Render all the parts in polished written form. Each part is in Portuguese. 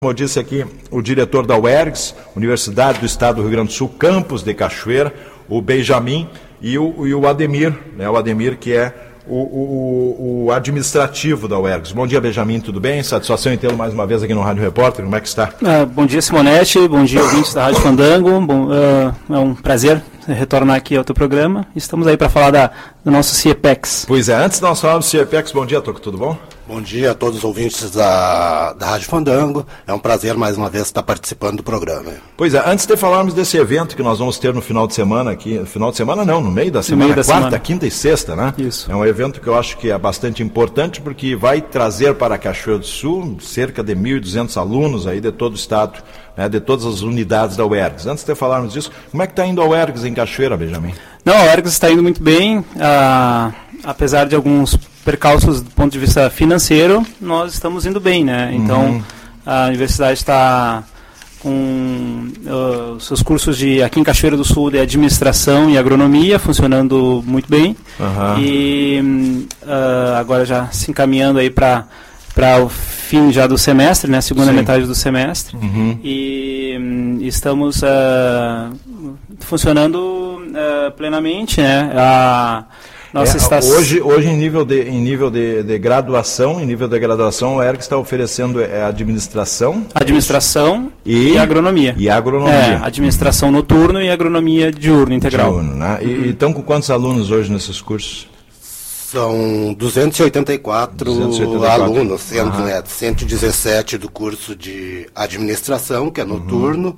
Como eu disse aqui, o diretor da UERGS, Universidade do Estado do Rio Grande do Sul, campus de Cachoeira, o Benjamin e o Ademir, né, o Ademir que é o administrativo da UERGS. Bom dia, Benjamin, tudo bem? Satisfação em tê-lo mais uma vez aqui no Rádio Repórter, como é que está? Bom dia, Simonetti, bom dia, ouvintes da Rádio Fandango, é um prazer retornar aqui ao teu programa. Estamos aí para falar do nosso CIEPEX. Pois é, antes de nós falarmos do CIEPEX, bom dia, Toco, tudo bom? Bom dia a todos os ouvintes da Rádio Fandango. É um prazer mais uma vez estar participando do programa. Pois é, antes de falarmos desse evento que nós vamos ter no final de semana aqui, no meio da semana, quarta, semana. Quinta e sexta, né? Isso. É um evento que eu acho que é bastante importante porque vai trazer para Cachoeira do Sul cerca de 1.200 alunos aí de todo o estado, né, de todas as unidades da UERGS. Antes de falarmos disso, como é que está indo a UERGS em Cachoeira, Benjamin? Não, a UERGS está indo muito bem, apesar de alguns percalços do ponto de vista financeiro, nós estamos indo bem, né? Então, a universidade está com os seus cursos aqui em Cachoeira do Sul de administração e agronomia funcionando muito bem. E agora já se encaminhando aí para o fim já do semestre, né? Segunda metade do semestre. E estamos funcionando plenamente, né? Hoje em nível de graduação, a UERGS está oferecendo administração e agronomia. Administração noturno e agronomia diurno integral. Diurno, né? E estão com quantos alunos hoje nesses cursos? São 284 alunos, sendo 117 do curso de administração, que é noturno,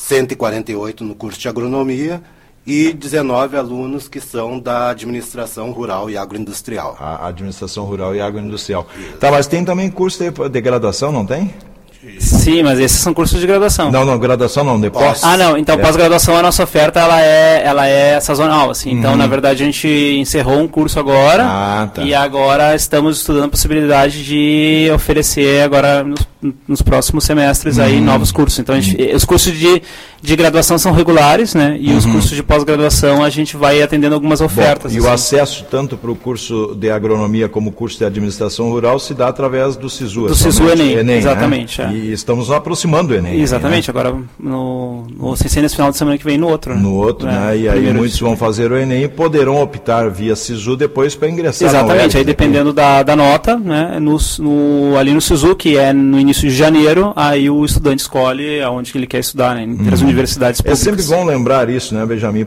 148 no curso de agronomia, e 19 alunos que são da administração rural e agroindustrial. A administração rural e agroindustrial. Tá, mas tem também curso de graduação, não tem? Sim, mas esses são cursos de graduação. Não, graduação não, de pós. Não, então pós-graduação, a nossa oferta ela é sazonal, assim. Então, na verdade, a gente encerrou um curso agora e agora estamos estudando a possibilidade de oferecer agora nos próximos semestres aí novos cursos. Então, os cursos de graduação são regulares, né? E os cursos de pós-graduação a gente vai atendendo algumas ofertas. E o acesso tanto para o curso de agronomia como o curso de administração rural se dá através do SISU. Do SISU Enem, exatamente. Né? E estamos aproximando do Enem. Exatamente, agora sem ser nesse final de semana que vem no outro. No outro, né? E aí muitos vão fazer o Enem e poderão optar via SISU depois para ingressar. Exatamente, aí dependendo da nota, né? Ali no SISU, que é no início de janeiro, aí o estudante escolhe aonde que ele quer estudar, né? Entre as universidades públicas. É sempre bom lembrar isso, né, Benjamin?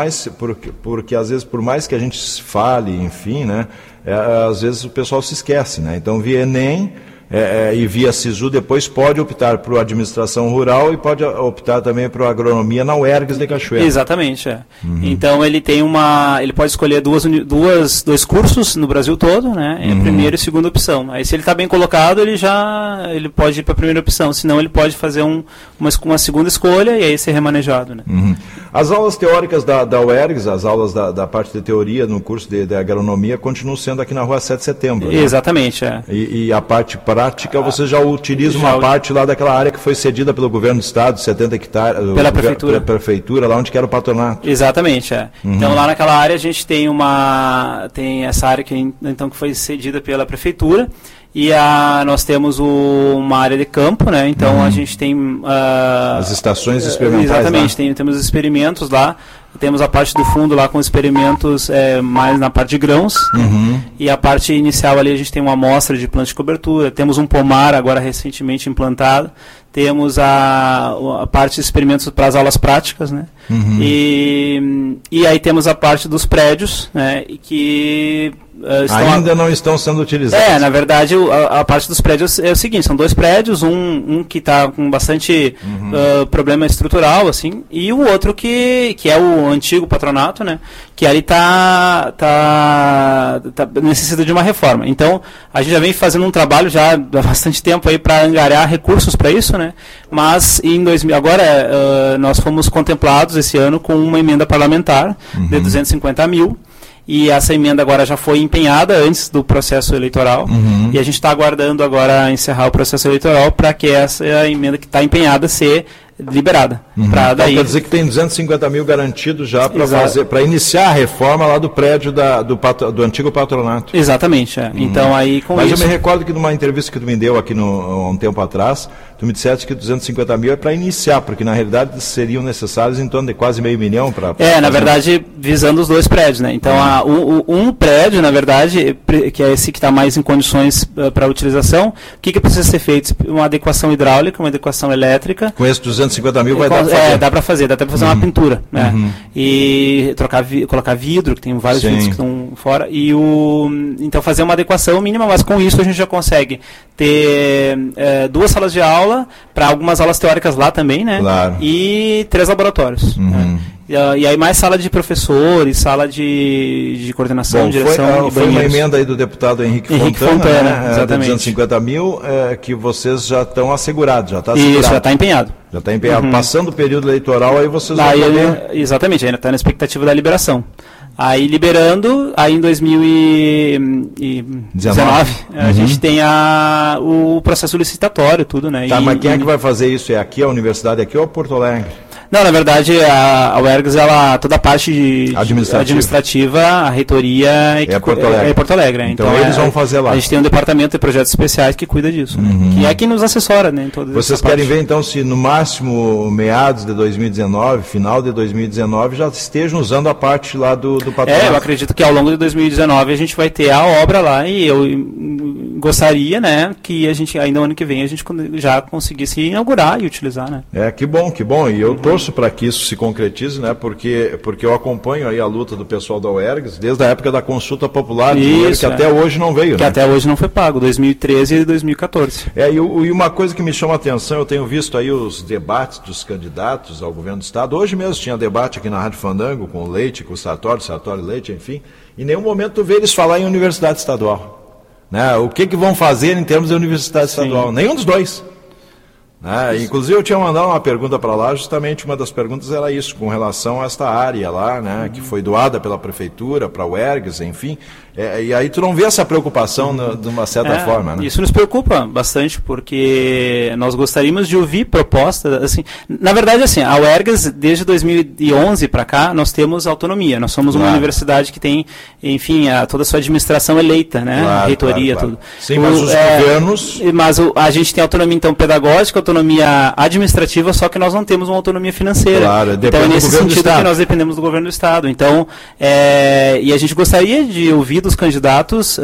Porque às vezes, por mais que a gente fale, enfim, né? Às vezes o pessoal se esquece, né? Então, via Enem e via SISU, depois pode optar por administração rural e pode optar também por agronomia na UERGS de Cachoeira. Exatamente, Então ele pode escolher dois cursos no Brasil todo, né? É a primeira e segunda opção. Aí se ele está bem colocado, ele pode ir para a primeira opção, senão ele pode fazer uma segunda escolha e aí ser remanejado, né? As aulas teóricas da UERGS, as aulas da parte de teoria no curso de agronomia continuam sendo aqui na Rua 7 de Setembro. Né? Exatamente, E a parte prática, você já utiliza uma parte lá daquela área que foi cedida pelo governo do estado, 70 hectares, pela prefeitura, lá onde que era o patronato. Exatamente, Então lá naquela área a gente tem essa área que foi cedida pela prefeitura e nós temos uma área de campo, né? Então a gente tem as estações experimentais. Exatamente, temos experimentos lá. Temos a parte do fundo lá com experimentos mais na parte de grãos. E a parte inicial ali a gente tem uma amostra de planta de cobertura. Temos um pomar agora recentemente implantado. Temos a parte de experimentos para as aulas práticas, né? E aí temos a parte dos prédios, né? Que ainda não estão sendo utilizados. Na verdade, a parte dos prédios é o seguinte, são dois prédios, um que está com bastante problema estrutural, assim, e o outro que é o antigo patronato, né? Que ali necessita de uma reforma. Então, a gente já vem fazendo um trabalho já há bastante tempo aí para angariar recursos para isso, né? Mas agora nós fomos contemplados esse ano com uma emenda parlamentar de 250 mil. E essa emenda agora já foi empenhada antes do processo eleitoral. E a gente está aguardando agora encerrar o processo eleitoral para que essa emenda que está empenhada ser liberada. Então quer dizer que tem 250 mil garantidos já para iniciar a reforma lá do prédio do antigo patronato. Exatamente. Então aí com Mas isso... eu me recordo que numa entrevista que tu me deu aqui há um tempo atrás, tu me disseste que 250 mil é para iniciar, porque na realidade seriam necessários em torno de quase meio milhão para... na verdade, visando os 2 prédios, né? Então um prédio, na verdade, que é esse que está mais em condições para utilização, o que precisa ser feito? Uma adequação hidráulica, uma adequação elétrica. Com esses 250 mil vai dar para fazer? Dá para fazer uma pintura, né? E colocar vidro, que tem vários vidros que estão fora, então fazer uma adequação mínima, mas com isso a gente já consegue ter 2 salas de aula, para algumas aulas teóricas lá também, né? Claro. E 3 laboratórios. Né? E aí mais sala de professores, sala de coordenação, direção. Foi uma emenda aí do deputado Henrique Fontana, né? Exatamente. 250 mil, que vocês já estão assegurados, já está assegurado. Isso, já está empenhado. Já está empenhado. Passando o período eleitoral, aí vocês vão poder... Exatamente, ainda está na expectativa da liberação. Aí liberando, aí em 2019, a gente tem o processo licitatório, tudo, né? Tá, mas quem é que vai fazer isso? É aqui, a universidade aqui ou Porto Alegre? Não, na verdade, a UERGS, toda a parte administrativa, a reitoria é Porto Alegre. Então eles vão fazer lá. A gente tem um departamento de projetos especiais que cuida disso, que é quem nos assessora, né? Em toda Vocês querem ver, então, se no máximo meados de 2019, final de 2019, já estejam usando a parte lá do patronato? Eu acredito que ao longo de 2019 a gente vai ter a obra lá e eu gostaria, né, que a gente, ainda no ano que vem, a gente já conseguisse inaugurar e utilizar, né? Que bom. E eu torço para que isso se concretize, né? Porque eu acompanho aí a luta do pessoal da UERGS desde a época da consulta popular, que até hoje não veio, que até hoje não foi pago, 2013 e 2014. E uma coisa que me chama a atenção, eu tenho visto aí os debates dos candidatos ao governo do Estado. Hoje mesmo tinha debate aqui na Rádio Fandango com o Leite, com o Sartori Leite, enfim. Em nenhum momento tu vê eles falar em universidade estadual. Né? O que vão fazer em termos de universidade estadual? Nenhum dos dois. Inclusive eu tinha mandado uma pergunta para lá, justamente uma das perguntas era isso, com relação a esta área lá, né, que foi doada pela prefeitura, para o UERGS, enfim, e aí tu não vê essa preocupação de uma certa forma, né? Isso nos preocupa bastante, porque nós gostaríamos de ouvir propostas, assim, na verdade, assim, a UERGS, desde 2011 para cá, nós temos autonomia, nós somos uma universidade que tem, enfim, toda a sua administração eleita, né, reitoria, tudo. Sim, mas os governos... Mas a gente tem autonomia, então, pedagógica, autonomia administrativa, só que nós não temos uma autonomia financeira. Claro, então é nesse sentido que nós dependemos do governo do Estado. Então, e a gente gostaria de ouvir dos candidatos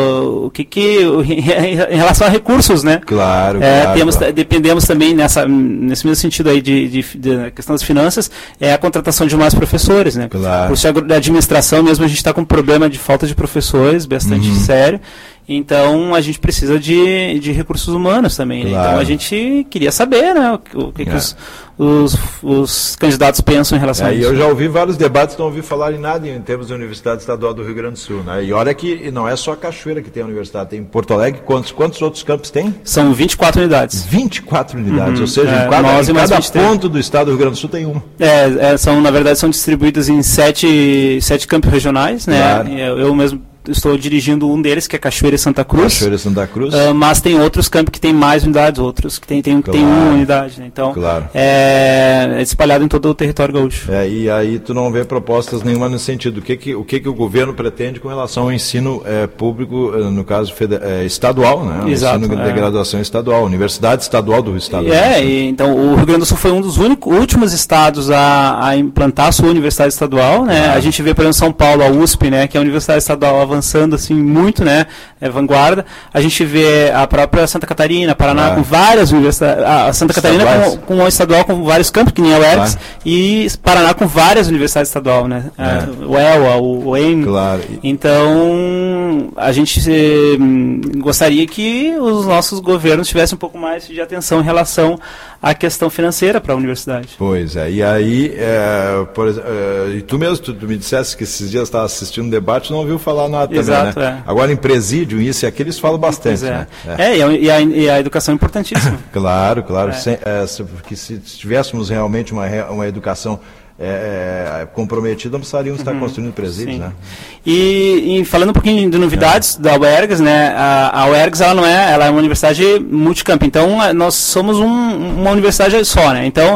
em relação a recursos, né? Claro, dependemos também nesse mesmo sentido aí da questão das finanças, a contratação de mais professores, né? Claro. Por ser da administração mesmo, a gente está com um problema de falta de professores bastante sério. Então, a gente precisa de recursos humanos também. Claro. Né? Então, a gente queria saber, né, o que os candidatos pensam em relação a isso. Eu já ouvi vários debates, não ouvi falar em nada em termos de Universidade Estadual do Rio Grande do Sul. Né? E olha que não é só a Cachoeira que tem a universidade, tem Porto Alegre. Quantos outros campos tem? São 24 unidades. 24 unidades, ou seja, em cada ponto do estado do Rio Grande do Sul tem um. Na verdade, são distribuídos em 7 campos regionais. Né? Claro. Eu mesmo estou dirigindo um deles, que é Cachoeira e Santa Cruz. Cachoeira e Santa Cruz. Mas tem outros campos que tem mais unidades, outros que tem uma unidade. Né? Então, é espalhado em todo o território gaúcho. E aí tu não vê propostas nenhuma nesse sentido. O que o governo pretende com relação ao ensino público, no caso estadual, né? Exato, o ensino de graduação estadual, Universidade Estadual do Estado. Então o Rio Grande do Sul foi um dos últimos estados a implantar a sua universidade estadual. Né? A gente vê, por exemplo, São Paulo, a USP, né, que é a universidade estadual avançando assim muito, né, vanguarda. A gente vê a própria Santa Catarina, Paraná, com várias universidades, a Santa Catarina com uma estadual com vários campos, que nem a UERGS, e Paraná com várias universidades estaduais, né, o ELA, o EM. Claro. Então, a gente gostaria que os nossos governos tivessem um pouco mais de atenção em relação à questão financeira para a universidade. Pois é, e aí, por exemplo, e tu mesmo, tu me disseste que esses dias estava assistindo um debate e não ouviu falar nada. Exato, também, né? Agora em presídio, isso e aquilo, eles falam bastante. Né? E a educação é importantíssima. Claro. Porque se tivéssemos realmente uma educação comprometido, não precisariam estar construindo presídios, né? E falando um pouquinho de novidades da UERGS, né? A UERGS ela é uma universidade multicampo, então nós somos uma universidade só, né? Então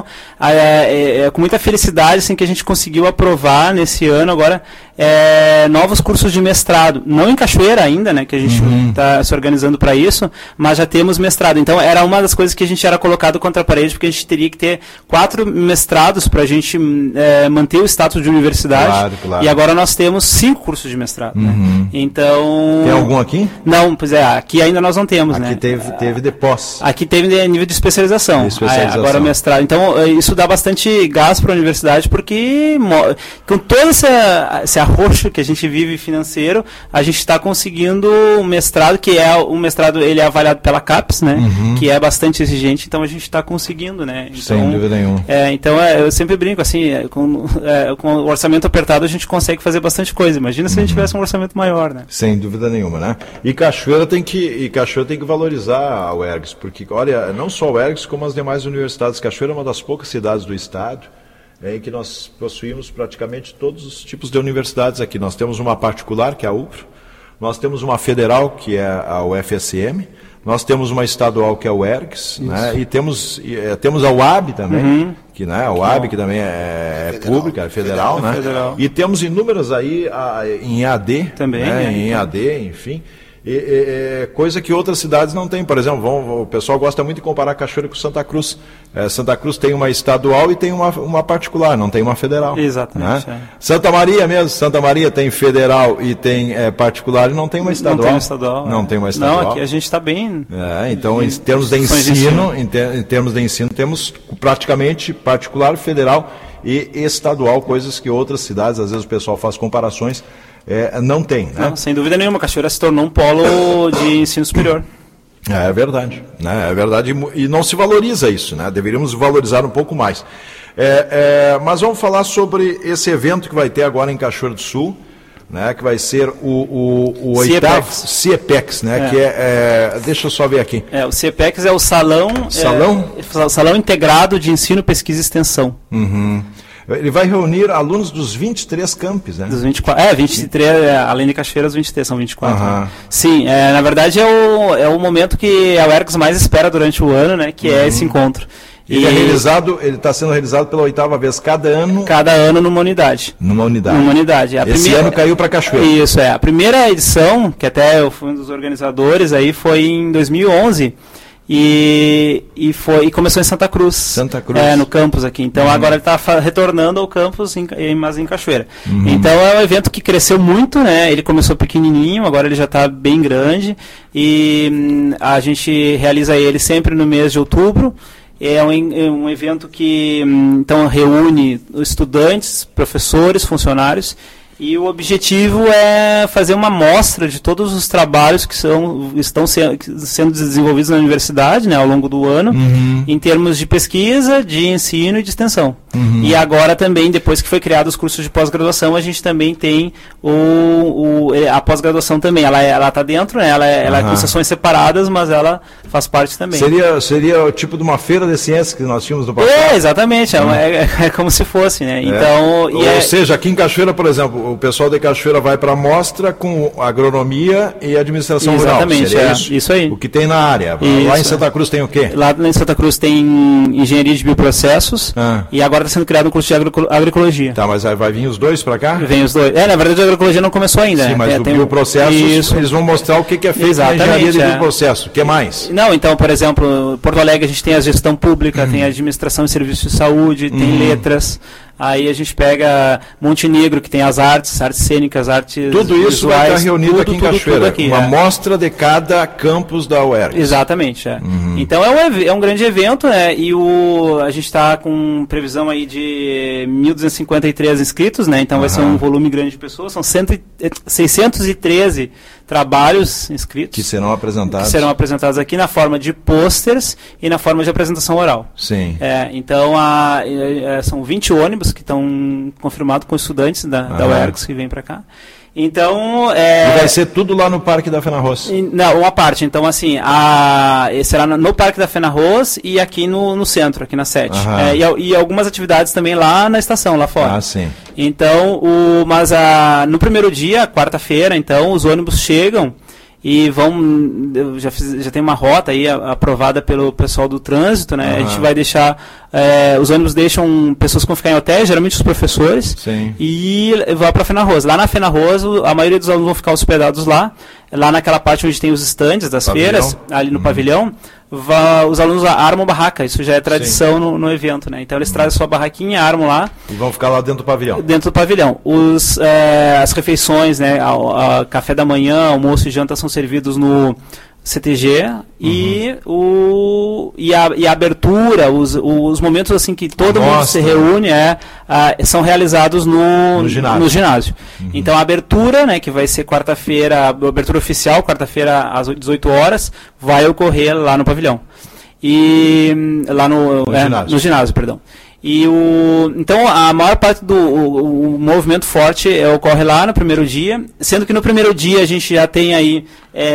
com muita felicidade assim que a gente conseguiu aprovar nesse ano agora novos cursos de mestrado, não em Cachoeira ainda, né? Que a gente está se organizando para isso, mas já temos mestrado. Então era uma das coisas que a gente era colocado contra a parede, porque a gente teria que ter 4 mestrados para a gente manter o status de universidade. Claro. E agora nós temos 5 cursos de mestrado. Né? Então... Tem algum aqui? Não, pois aqui ainda nós não temos. Aqui teve de pós. Aqui teve nível de especialização. Agora mestrado. Então isso dá bastante gás para a universidade, porque com todo esse arroxo que a gente vive financeiro, a gente está conseguindo um mestrado, que ele é avaliado pela CAPES, né? Que é bastante exigente, então a gente está conseguindo, né? Então, sem dúvida nenhuma. Então eu sempre brinco assim, com o orçamento apertado a gente consegue fazer bastante coisa. Imagina se a gente tivesse um orçamento maior, né? Sem dúvida nenhuma, né? E Cachoeira tem que valorizar a UERGS, porque olha, não só a UERGS como as demais universidades. Cachoeira é uma das poucas cidades do estado em que nós possuímos praticamente todos os tipos de universidades aqui. Nós temos uma particular, que é a UPRO, nós temos uma federal, que é a UFSM, nós temos uma estadual, que é a UERGS, né? E temos a UAB também, que, né? A UAB, que também é pública, é federal, né? Federal. E temos inúmeras aí em EAD, também, né? Em EAD, enfim. Coisa que outras cidades não têm. Por exemplo, o pessoal gosta muito de comparar Cachoeira com Santa Cruz. Santa Cruz tem uma estadual e tem uma particular, não tem uma federal. Exatamente. Né? Santa Maria tem federal e tem particular e não tem uma estadual. Não tem uma estadual. Não, aqui a gente está bem... Então, em termos de ensino, temos praticamente particular, federal e estadual, coisas que outras cidades, às vezes o pessoal faz comparações, não tem. Né? Não, sem dúvida nenhuma, Cachoeira se tornou um polo de ensino superior. É verdade, né? É verdade, e não se valoriza isso, né? Deveríamos valorizar um pouco mais. Mas vamos falar sobre esse evento que vai ter agora em Cachoeira do Sul, né? Que vai ser o oitavo CIEPEX, né? Que deixa eu só ver aqui. O CIEPEX é o Salão Integrado de Ensino, Pesquisa e Extensão. Ele vai reunir alunos dos 23 campos, né? Dos 24, 23, além de Cachoeira, os 23, são 24. Né? Sim, na verdade é o momento que a UERGS mais espera durante o ano, né? Que é esse encontro. Ele está sendo realizado pela 8ª vez cada ano. Cada ano numa unidade. Numa unidade. Esse ano caiu para Cachoeira. Isso, a primeira edição, que até eu fui um dos organizadores, aí foi em 2011. E começou em Santa Cruz. No campus aqui. Então agora ele está retornando ao campus, mas em Cachoeira. Então é um evento que cresceu muito, né? Ele começou pequenininho, agora ele já está bem grande. E a gente realiza ele sempre no mês de outubro. É um evento que então reúne estudantes, professores, funcionários. E o objetivo é fazer uma amostra de todos os trabalhos que estão sendo desenvolvidos na universidade, né, ao longo do ano, em termos de pesquisa, de ensino e de extensão. E agora também, depois que foi criado os cursos de pós-graduação, a gente também tem a pós-graduação também. Ela está dentro, né, ela é com sessões separadas, mas ela faz parte também. Seria o tipo de uma feira de ciências que nós tínhamos no passado? Exatamente. É como se fosse, né? Então, ou seja, aqui em Cachoeira, por exemplo, o pessoal de Cachoeira vai para a mostra com agronomia e administração rural. Exatamente, isso aí. O que tem na área. Lá em Santa Cruz tem o quê? Lá em Santa Cruz tem engenharia de bioprocessos e agora está sendo criado um curso de agroecologia. Tá, mas vai vir os dois para cá? Vem os dois. Na verdade a agroecologia não começou ainda. Sim, mas o bioprocesso, eles vão mostrar o que é feito na engenharia de bioprocesso. O que mais? Não, então, por exemplo, Porto Alegre a gente tem a gestão pública, tem a administração e serviços de saúde, tem letras. Aí a gente pega Montenegro, que tem as artes cênicas, artes tudo isso visuais, vai estar reunido aqui em Cachoeira. Aqui, uma mostra de cada campus da UERGS. Exatamente. Então é um grande evento, né? E a gente está com previsão aí de 1.253 inscritos, né? Então vai ser um volume grande de pessoas. São 613 trabalhos inscritos. Que serão apresentados aqui na forma de pôsteres e na forma de apresentação oral. Sim. Então são 20 ônibus que estão confirmados com estudantes da UERGS que vêm para cá. Então, E vai ser tudo lá no Parque da Fenarroz? Não, uma parte. Então, assim, será no Parque da Fenarroz e aqui no centro, aqui na 7. E algumas atividades também lá na estação, lá fora. Ah, sim. Então, no primeiro dia, quarta-feira, então, os ônibus chegam e já tem uma rota aí aprovada pelo pessoal do trânsito, né? A gente vai deixar, os ônibus deixam pessoas que vão ficar em hotéis, geralmente os professores, sim, e vão para a Fenarroz. Lá na Fenarroz, a maioria dos alunos vão ficar hospedados lá naquela parte onde tem os estandes das feiras, ali no pavilhão. Os alunos armam barraca, isso já é tradição no evento, né? Então eles trazem sua barraquinha, armam lá. E vão ficar lá dentro do pavilhão. Dentro do pavilhão. As refeições, né? Café da manhã, almoço e janta são servidos no CTG e a abertura, os momentos assim que todo mundo se reúne são realizados no ginásio. Então a abertura, né, que vai ser quarta-feira, a abertura oficial, quarta-feira às 18 horas, vai ocorrer lá no pavilhão. E lá no ginásio, perdão. Então a maior parte do movimento forte ocorre lá no primeiro dia, sendo que no primeiro dia a gente já tem aí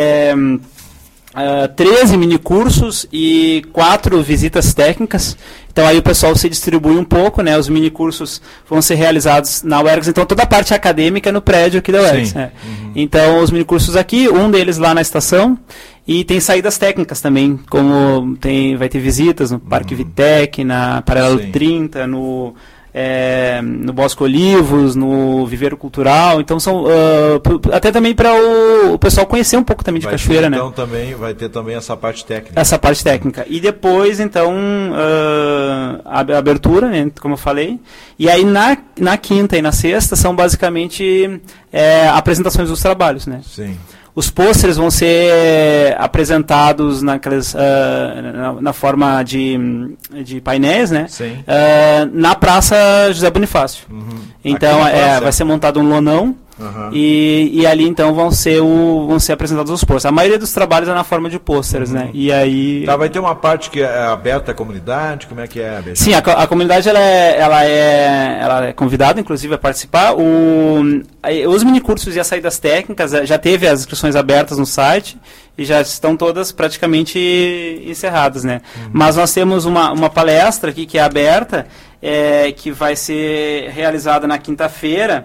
13 minicursos e 4 visitas técnicas. Então aí o pessoal se distribui um pouco, né? Os minicursos vão ser realizados na UERGS, então toda a parte acadêmica é no prédio aqui da UERGS. Então os minicursos aqui, um deles lá na estação, e tem saídas técnicas também, como vai ter visitas no Parque Vitec, na Paralelo 30, no Bosque Olivos, no Viveiro Cultural. Então são até também para o pessoal conhecer um pouco também de cachoeira, então, né? Também vai ter também essa parte técnica. Essa parte técnica. E depois, então, a abertura, né, como eu falei. E aí na quinta e na sexta são basicamente apresentações dos trabalhos, né? Sim. Os pôsteres vão ser apresentados na forma de painéis, né? Na Praça José Bonifácio. Então, vai ser montado um lonão e ali, então, vão ser apresentados os pôsteres. A maioria dos trabalhos é na forma de pôsteres, né? E aí... vai ter uma parte que é aberta à comunidade? Como é que é? Sim, a comunidade ela é convidada, inclusive, a participar. Os minicursos e as saídas técnicas, já teve as inscrições abertas no site e já estão todas praticamente encerradas, né? Mas nós temos uma palestra aqui que é aberta, que vai ser realizada na quinta-feira,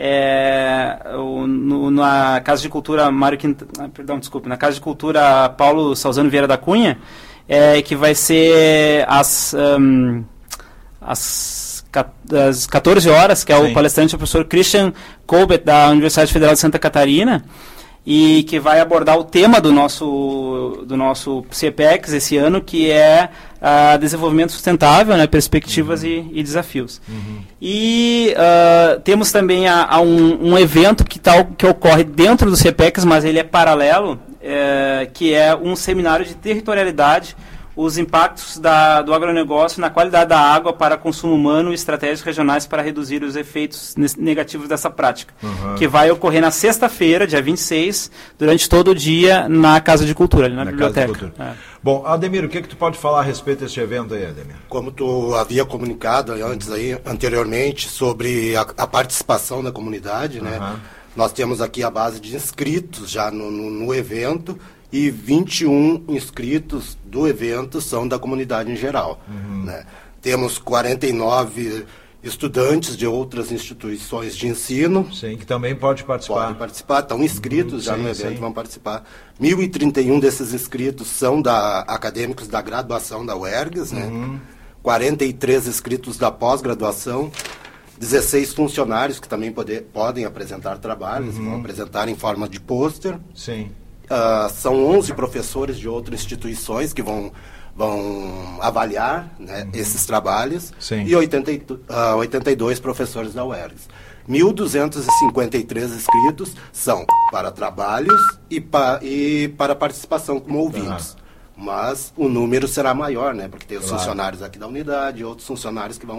na Casa de Cultura na Casa de Cultura Paulo Salzano Vieira da Cunha, que vai ser às 14 horas, que é o palestrante, o professor Christian Colbert, da Universidade Federal de Santa Catarina, e que vai abordar o tema do nosso CEPEX esse ano, que é desenvolvimento sustentável, né, perspectivas e desafios. E temos também um evento que ocorre dentro do CEPEX, mas ele é paralelo, que é um seminário de territorialidade, os impactos do agronegócio na qualidade da água para consumo humano e estratégias regionais para reduzir os efeitos negativos dessa prática, que vai ocorrer na sexta-feira, dia 26, durante todo o dia na Casa de Cultura, ali na biblioteca. Bom, Ademir, o que tu pode falar a respeito desse evento aí, Ademir? Como tu havia comunicado anteriormente sobre a participação da comunidade, né? Nós temos aqui a base de inscritos já no evento, e 21 inscritos do evento são da comunidade em geral. Né? Temos 49 estudantes de outras instituições de ensino. Sim, que também podem participar. Estão inscritos já no evento, vão participar. 1.031 desses inscritos são acadêmicos da graduação da UERGS, né? 43 inscritos da pós-graduação, 16 funcionários que também podem apresentar trabalhos, vão apresentar em forma de pôster. Sim. São 11 professores de outras instituições que vão avaliar, né, esses trabalhos. Sim. E 82 professores da UERGS. 1.253 inscritos são para trabalhos e para participação como ouvintes. Mas o número será maior, né, porque tem os funcionários aqui da unidade e outros funcionários que vão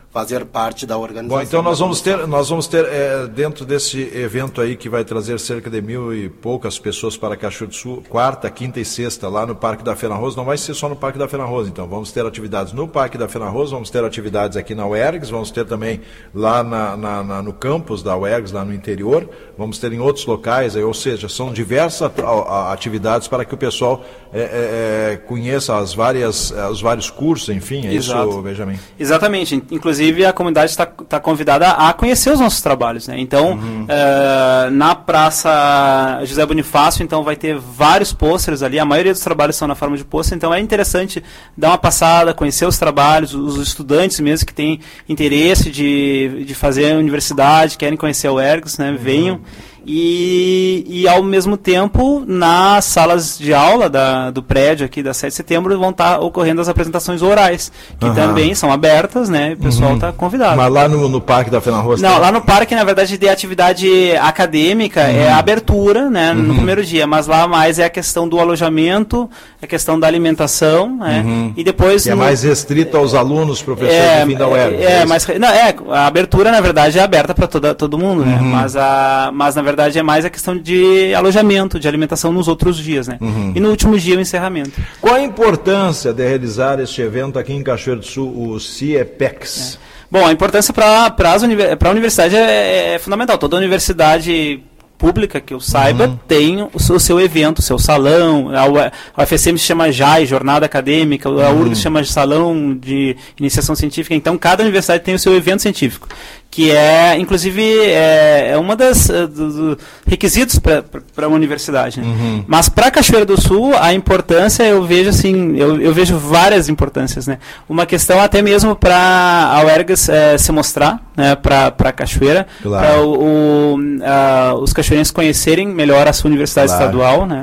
fazer parte da organização. Bom, então nós vamos ter dentro desse evento aí que vai trazer cerca de 1.000 e poucas pessoas para Cachoeira do Sul, quarta, quinta e sexta, lá no Parque da Fena Rosa. Não vai ser só no Parque da Fena Rosa, então vamos ter atividades no Parque da Fena Rosa, vamos ter atividades aqui na UERGS, vamos ter também lá no campus da UERGS, lá no interior, vamos ter em outros locais, ou seja, são diversas atividades para que o pessoal conheça os vários cursos, enfim, Exato. Isso, Benjamin? Exatamente, inclusive a comunidade está convidada a conhecer os nossos trabalhos, né? Então, na Praça José Bonifácio, então vai ter vários pôsteres ali, a maioria dos trabalhos são na forma de pôster, então é interessante dar uma passada, conhecer os trabalhos, os estudantes mesmo que têm interesse de fazer a universidade, querem conhecer a UERGS, né? Venham. E ao mesmo tempo, nas salas de aula do prédio aqui da 7 de setembro, vão estar ocorrendo as apresentações orais, que também são abertas, né? O pessoal está convidado. Mas lá no Parque da Fena Rosa? Não, lá no parque, na verdade, de atividade acadêmica é a abertura, né? No primeiro dia, mas lá mais é a questão do alojamento, a questão da alimentação, né? E depois... Que é mais restrito aos alunos, professores do fim da UERGS. A abertura, na verdade, é aberta para todo mundo, né? Mas na verdade, é mais a questão de alojamento, de alimentação nos outros dias, né? E no último dia, o encerramento. Qual a importância de realizar este evento aqui em Cachoeira do Sul, o CIEPEX? Bom, a importância para a universidade é fundamental. Toda universidade pública que eu saiba tem o seu evento, o seu salão. A UFSM se chama JAI, Jornada Acadêmica, a URGS se chama Salão de Iniciação Científica. Então, cada universidade tem o seu evento científico, que inclusive, uma das dos requisitos para uma universidade. Né? Mas para Cachoeira do Sul, a importância, eu vejo assim, eu vejo várias importâncias, né? Uma questão até mesmo para a UERGS se mostrar, né, para a Cachoeira, claro. Para os cachoeirenses conhecerem melhor a sua universidade estadual, né?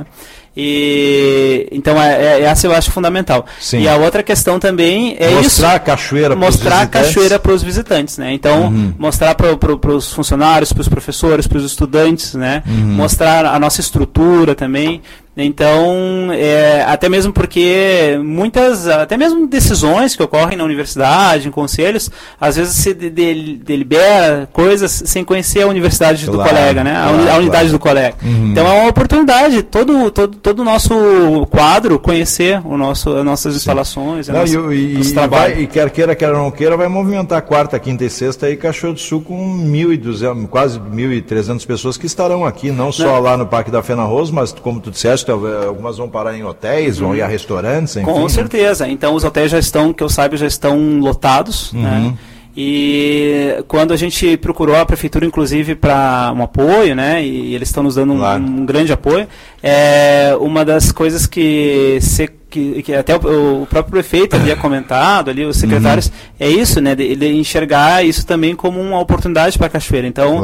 Então essa eu acho fundamental. Sim. E a outra questão também é mostrar a cachoeira para os visitantes, né? Então mostrar para os funcionários, para os professores, para os estudantes, né? Mostrar a nossa estrutura também. Então, até mesmo porque até mesmo decisões que ocorrem na universidade, em conselhos, às vezes se delibera coisas sem conhecer a universidade do colega, né? A unidade do colega. Então, é uma oportunidade, todo o nosso quadro, conhecer as nossas instalações, nosso trabalho. E quer queira, quer não queira, vai movimentar quarta, quinta e sexta aí Cachoeira do Sul com 1.200, quase 1.300 pessoas que estarão aqui, não só lá no Parque da Fena Rosa, mas como tu disseste, algumas vão parar em hotéis, vão ir a restaurantes, enfim. Com certeza. Então, os hotéis que eu saiba, já estão lotados, né? E quando a gente procurou a prefeitura, inclusive, para um apoio, né? E eles estão nos dando um grande apoio, uma das coisas que até o próprio prefeito havia comentado ali, os secretários, é isso, né? De enxergar isso também como uma oportunidade para a Cachoeira. Então,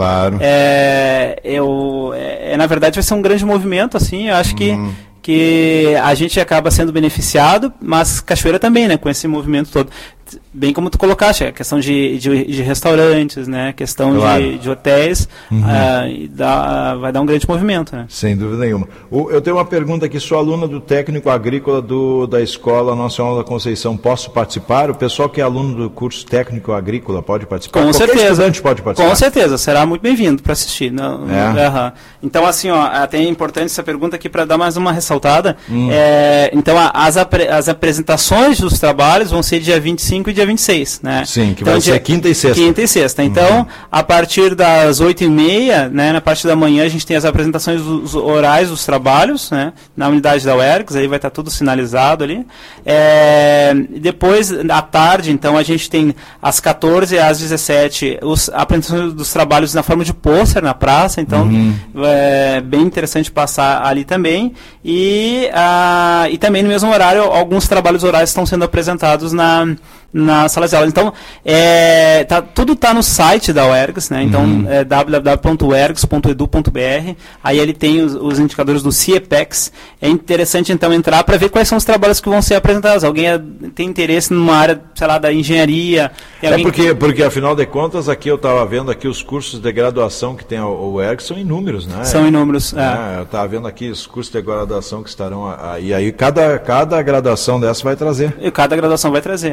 na verdade, vai ser um grande movimento, assim, eu acho que a gente acaba sendo beneficiado, mas Cachoeira também, né? Com esse movimento todo. Bem como tu colocaste, a questão de restaurantes, né? A questão de hotéis, vai dar um grande movimento, né? Sem dúvida nenhuma. Eu tenho uma pergunta aqui, sou aluna do técnico agrícola da Escola Nacional da Conceição, posso participar? O pessoal que é aluno do curso técnico agrícola pode participar? Com certeza. Qualquer estudante pode participar? Com certeza, será muito bem-vindo para assistir. Então, assim, até é importante essa pergunta aqui para dar mais uma ressaltada. Então, as apresentações dos trabalhos vão ser dia 25 e dia 26, né? Sim, que então, vai ser quinta e sexta. Quinta e sexta. Então, a partir das 8h30, né, na parte da manhã, a gente tem as apresentações orais dos trabalhos, né, na unidade da UERGS, aí vai estar tudo sinalizado ali. Depois, à tarde, então, a gente tem às 14h às 17h a apresentação dos trabalhos na forma de pôster na praça, então é bem interessante passar ali também. E também no mesmo horário, alguns trabalhos orais estão sendo apresentados na sala de aula. Então, tudo está no site da UERGS, né? Então, www.uergs.edu.br. Aí ele tem os indicadores do CIEPEX. É interessante, então, entrar para ver quais são os trabalhos que vão ser apresentados. Alguém tem interesse numa área, sei lá, da engenharia? Porque, afinal de contas, aqui eu estava vendo aqui os cursos de graduação que tem a UERGS são inúmeros, né? São inúmeros, eu estava vendo aqui os cursos de graduação que estarão aí. E aí, cada graduação dessa vai trazer. Cada graduação vai trazer,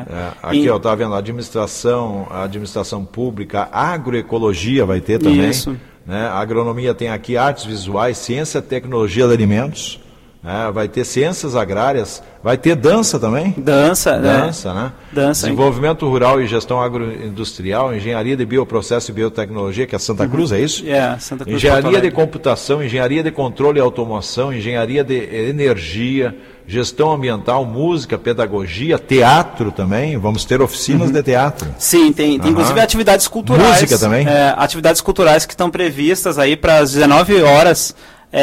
Aqui eu estava vendo a administração pública, a agroecologia vai ter também. Isso. Né? A agronomia tem aqui artes visuais, ciência e tecnologia de alimentos. Vai ter ciências agrárias, vai ter dança também? Dança, né? Dança. Desenvolvimento rural e gestão agroindustrial, engenharia de bioprocesso e biotecnologia, que é Santa Cruz, é isso? Santa Cruz. Engenharia de computação, engenharia de controle e automação, engenharia de energia, gestão ambiental, música, pedagogia, teatro também, vamos ter oficinas de teatro. Sim, tem inclusive atividades culturais. Música também? Atividades culturais que estão previstas aí para as 19 horas.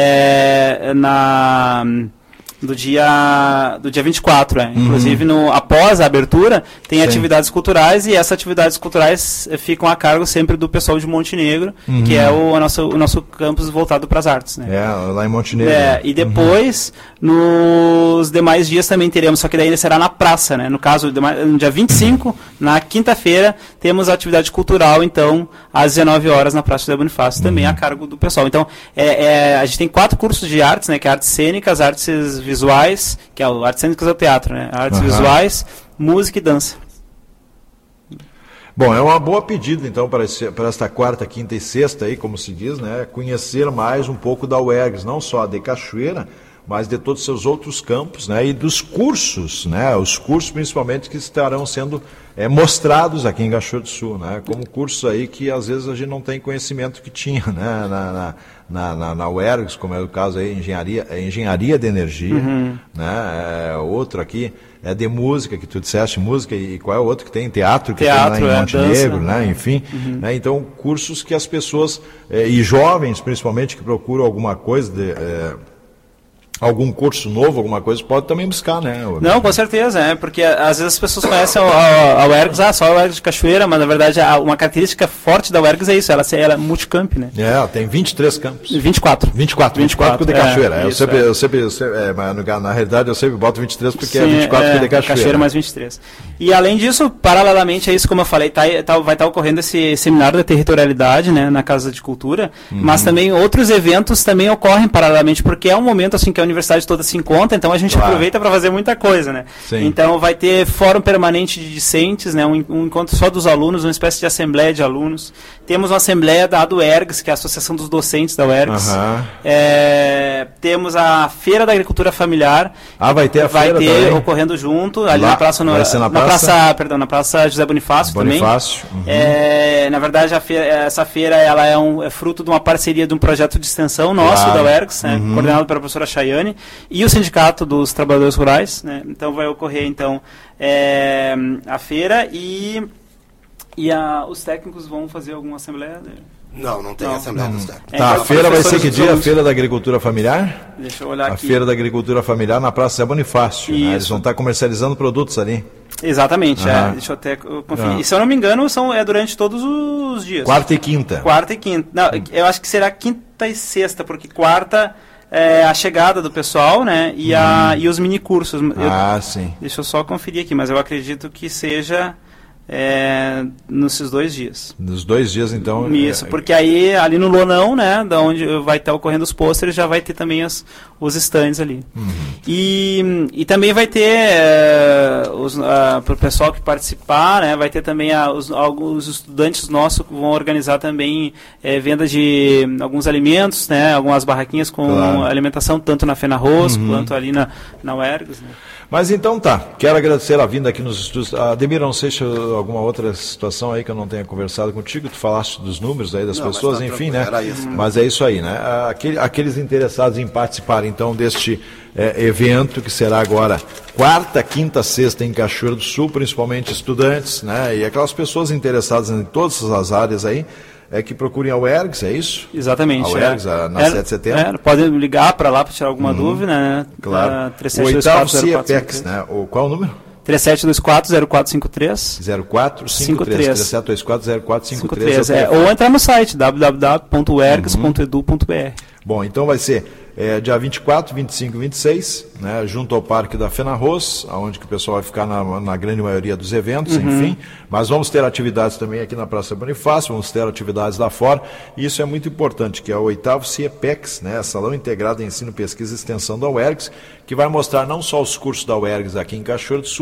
Do dia 24, inclusive após a abertura tem atividades culturais, e essas atividades culturais ficam a cargo sempre do pessoal de Montenegro, que é o nosso campus voltado para as artes, né? Lá em Montenegro. E depois nos demais dias também teremos, só que daí será na praça, né? No caso, no dia 25, na quinta-feira, temos a atividade cultural, então, às 19 horas na Praça José Bonifácio, também a cargo do pessoal. Então, a gente tem 4 cursos de artes, né? Que é artes cênicas, artes visuais, que é o artes cênicas é o teatro, né? Artes visuais, música e dança. Bom, é uma boa pedida, então, para esta quarta, quinta e sexta, aí, como se diz, né? Conhecer mais um pouco da UERGS, não só de Cachoeira, mas de todos os seus outros campos, né? E dos cursos, né? Os cursos, principalmente, que estarão sendo mostrados aqui em Cachoeira do Sul, né? Como cursos aí que, às vezes, a gente não tem conhecimento que tinha, né? Na UERGS, como é o caso aí, engenharia de energia, né? Outro aqui é de música, que tu disseste, música, e qual é o outro que tem? Teatro, que tem lá em Montenegro, né? Enfim, né? Então, cursos que as pessoas, e jovens, principalmente, que procuram alguma coisa algum curso novo, alguma coisa, pode também buscar, né? Não, com certeza, porque às vezes as pessoas conhecem a UERGS, só a UERGS de Cachoeira, mas na verdade uma característica forte da UERGS é isso, ela é multicamp, né? Tem 23 campos. 24 de Cachoeira. Eu sempre, mas na realidade eu sempre boto 23 porque é 24 de Cachoeira. Cachoeira mais 23. E além disso, paralelamente a isso, como eu falei, vai estar ocorrendo esse seminário da territorialidade, né, na Casa de Cultura, mas também outros eventos também ocorrem paralelamente, porque é um momento assim que a universidade toda se encontra, então a gente aproveita para fazer muita coisa, né? Sim. Então vai ter fórum permanente de discentes, né? Um encontro só dos alunos, uma espécie de assembleia de alunos. Temos uma assembleia da UERGS, que é a Associação dos Docentes da UERGS. Temos a Feira da Agricultura Familiar. Vai ter a feira também? Ocorrendo junto, ali na praça, na praça José Bonifácio também. Na verdade, essa feira ela é fruto de uma parceria de um projeto de extensão nosso da UERGS, né? Coordenado pela professora Chayane e o Sindicato dos Trabalhadores Rurais, né? Então vai ocorrer a feira e os técnicos vão fazer alguma assembleia? Não tem assembleia dos técnicos. A feira vai ser que dia? A Feira da Agricultura Familiar? Deixa eu olhar aqui. A Feira da Agricultura Familiar na Praça Zé Bonifácio, né? Eles vão estar comercializando produtos ali. Exatamente, deixa eu até conferir. E se eu não me engano, é durante todos os dias. Quarta e quinta. Não, eu acho que será quinta e sexta, porque quarta a chegada do pessoal, né? E os minicursos. Sim. Deixa eu só conferir aqui, mas eu acredito que seja nesses 2 dias. Nos 2 dias, então. Isso, porque aí ali no Lonão, né? Da onde vai estar ocorrendo os pôsteres, já vai ter também os stands ali. E também vai ter para o pessoal que participar, né? Vai ter também alguns estudantes nossos que vão organizar também venda de alguns alimentos, né? Algumas barraquinhas com alimentação, tanto na FENARROS quanto ali na UERGS, né? Mas então quero agradecer a vinda aqui nos estúdios. Ademir, não sei se alguma outra situação aí que eu não tenha conversado contigo, tu falaste dos números aí das pessoas, enfim, né? Mas é isso aí, né? Aqueles interessados em participar então deste evento que será agora quarta, quinta, sexta em Cachoeira do Sul, principalmente estudantes, né? E aquelas pessoas interessadas em todas as áreas aí, que procurem a UERGS, é isso? Exatamente. A UERGS, na 7 de setembro. Podem ligar para lá para tirar alguma dúvida, né? Claro. O oitavo CIEPEX, né? Qual é o número? 3724-0453. 0453. 3724-0453. Ou entrar no site www.uergs.edu.br. Bom, então vai ser dia 24, 25 e 26, né, junto ao Parque da FENARROS, onde que o pessoal vai ficar na grande maioria dos eventos, enfim. Mas vamos ter atividades também aqui na Praça Bonifácio, vamos ter atividades lá fora, e isso é muito importante, que é o 8º CIEPEX, né, Salão Integrado de Ensino, Pesquisa e Extensão da UERGS, que vai mostrar não só os cursos da UERGS aqui em Cachoeira do Sul,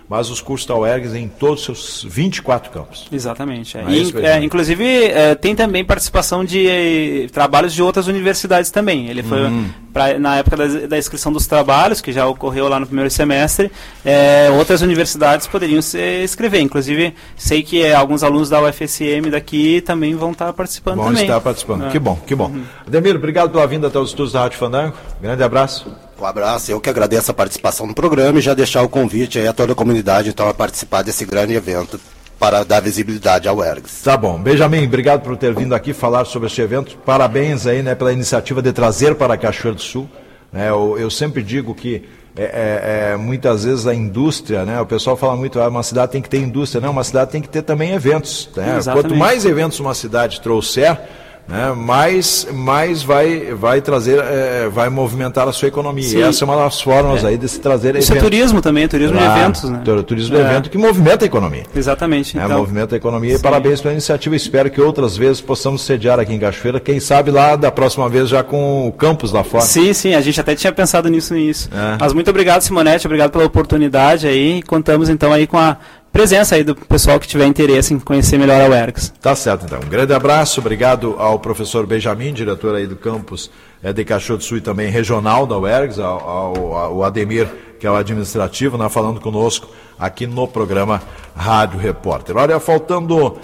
mas os cursos da UERGS em todos os seus 24 campos. Exatamente. Inclusive, tem também participação de trabalhos de outras universidades também. Ele foi, na época da inscrição dos trabalhos, que já ocorreu lá no primeiro semestre, outras universidades poderiam se inscrever. Inclusive, sei que alguns alunos da UFSM daqui também vão estar participando também. Vão estar participando. Que bom, que bom. Ademir, obrigado pela vinda até os estúdios da Rádio Fandango. Grande abraço. Um abraço, eu que agradeço a participação no programa e já deixar o convite aí a toda a comunidade então a participar desse grande evento para dar visibilidade ao UERGS. Tá bom. Benjamin, obrigado por ter vindo aqui falar sobre este evento. Parabéns aí, né, pela iniciativa de trazer para Cachoeira do Sul. Eu sempre digo que muitas vezes a indústria, né, o pessoal fala muito, uma cidade tem que ter indústria. Não, uma cidade tem que ter também eventos. Né? Quanto mais eventos uma cidade trouxer, né, mais vai trazer, vai movimentar a sua economia. Sim. E essa é uma das formas aí de se trazer eventos. Isso é turismo também, turismo de eventos. Né? Turismo de evento que movimenta a economia. Exatamente. Então, movimenta a economia. Sim. E parabéns pela iniciativa. Espero que outras vezes possamos sediar aqui em Cachoeira. Quem sabe lá da próxima vez já com o campus lá fora. Sim, a gente até tinha pensado nisso. Mas muito obrigado, Simonete, obrigado pela oportunidade aí. Contamos então aí com a presença aí do pessoal que tiver interesse em conhecer melhor a UERGS. Tá certo, então. Um grande abraço, obrigado ao professor Benjamin, diretor aí do campus de Cachoeira do Sul e também regional da UERGS, ao Ademir, que é o administrativo, falando conosco aqui no programa Rádio Repórter. Olha, faltando